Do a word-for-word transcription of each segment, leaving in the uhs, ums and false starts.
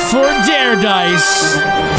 for Dare Dice.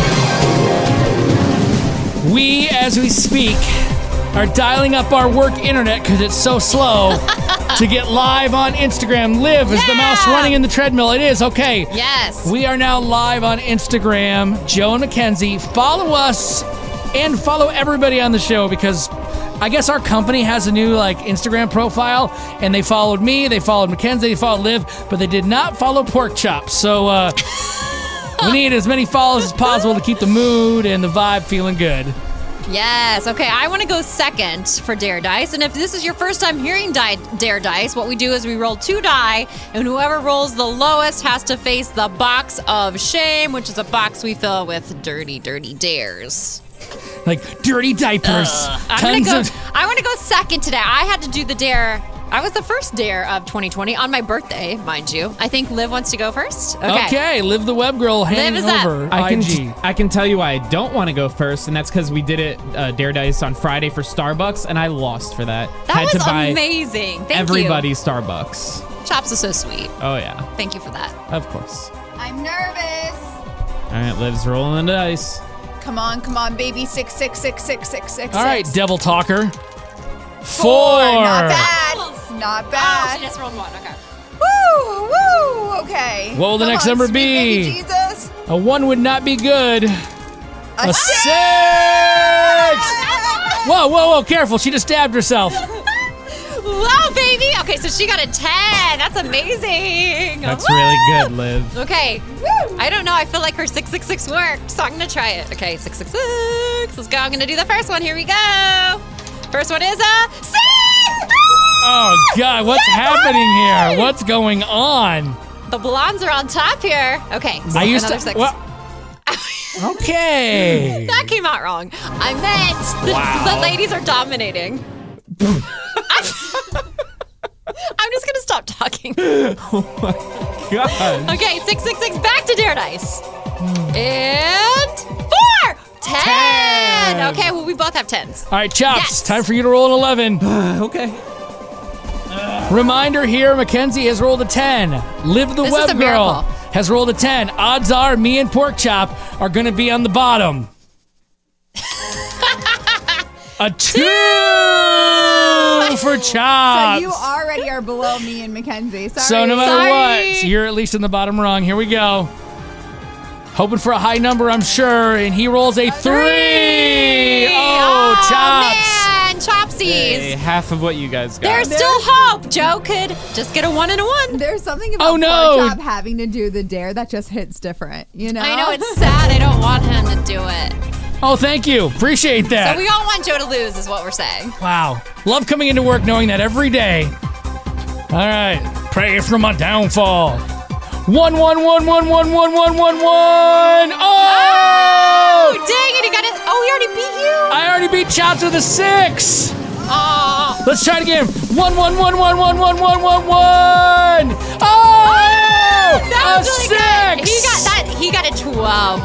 We, as we speak, are dialing up our work internet because it's so slow to get live on Instagram. Liv, is Yeah. the mouse running in the treadmill? It is, okay. Yes. We are now live on Instagram. Joe and Mackenzie, follow us and follow everybody on the show because I guess our company has a new like Instagram profile and they followed me, they followed Mackenzie, they followed Liv, but they did not follow Pork Chop. So uh, we need as many follows as possible to keep the mood and the vibe feeling good. Yes. Okay, I want to go second for Dare Dice. And if this is your first time hearing di- Dare Dice, what we do is we roll two die, and whoever rolls the lowest has to face the box of shame, which is a box we fill with dirty, dirty dares. Like dirty diapers. Uh, I'm gonna Tons go. of- I want to go second today. I had to do the dare. I was the first dare of twenty twenty on my birthday, mind you. I think Liv wants to go first. Okay. Okay, Liv the Web Girl hanging is up. over I can I G. I can tell you why I don't want to go first, and that's because we did it uh, Dare Dice on Friday for Starbucks, and I lost for that. That Had was to buy amazing. Thank everybody you. Starbucks. Chops is so sweet. Oh yeah, Thank you for that. of course. I'm nervous. All right, Liv's rolling the dice. Come on, come on, baby. Six, six, six, six, six, six. All right, six. Devil Talker. Four. Four. Not bad. Not Oh, bad. she just rolled one. Okay. Woo, woo. Okay. What will the Come next on, number sweet be? baby Jesus. A one would not be good. A, A six! Whoa, whoa, whoa, careful. She just stabbed herself. Wow, baby. Okay, so she got a ten. That's amazing. That's Woo! really good, Liv. Okay. Woo. I don't know. I feel like her six six six worked, so I'm going to try it. Okay, six six six. Let's go. I'm going to do the first one. Here we go. First one is a six. Oh, God, what's happening here? What's going on? The blondes are on top here. Okay, so I used another to. six. Well, okay. That came out wrong. I meant the, Wow. the ladies are dominating. I'm just gonna stop talking. God. Okay, six six six. Back to Dare Dice. And four. Ten. Ten. Okay, well we both have tens. All right, Chops, Yes. time for you to roll an eleven. Okay. Reminder here, Mackenzie has rolled a ten. Liv the This is Web a Girl miracle. has rolled a ten. Odds are me and Pork Chop are going to be on the bottom. A two for Chops. So you already are below me and Mackenzie. Sorry. So no matter Sorry. what, you're at least in the bottom rung. Here we go. Hoping for a high number, I'm sure. And he rolls a three. Oh, Chops. man, Chopsies. Hey, half of what you guys got. There's still hope. Joe could just get a one and a one. There's something about Oh, no. Pork Chop having to do the dare that just hits different, you know? I know it's sad. I don't want him to do it. Oh, thank you. Appreciate that. So we all want Joe to lose, is what we're saying. Wow. Love coming into work knowing that every day. All right. Pray for my downfall. One, one, one, one, one, one, one, one, one. Oh, Oh! dang it. He got it. Oh, he already beat you. I already beat Chops with a six. Oh. Let's try it again. One, one, one, one, one, one, one, one, one. Oh! That a was really six. good. He got that. He got a twelve.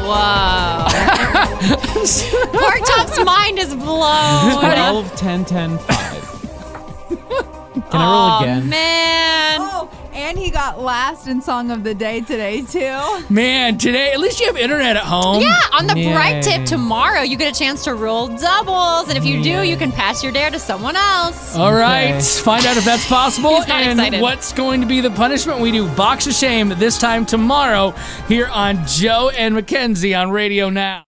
Whoa. Pork Chop's mind is blown. twelve, ten, ten, five. Can I roll Oh, again? man. Oh, and he got last in Song of the Day today, too. Man, today, at least you have internet at home. Yeah, on the bright Yay. tip tomorrow, you get a chance to roll doubles. And if you do, Yay. you can pass your dare to someone else. All right, Okay. find out if that's possible He's not and excited. what's going to be the punishment. We do Box of Shame this time tomorrow here on Joe and Mackenzie on Radio Now.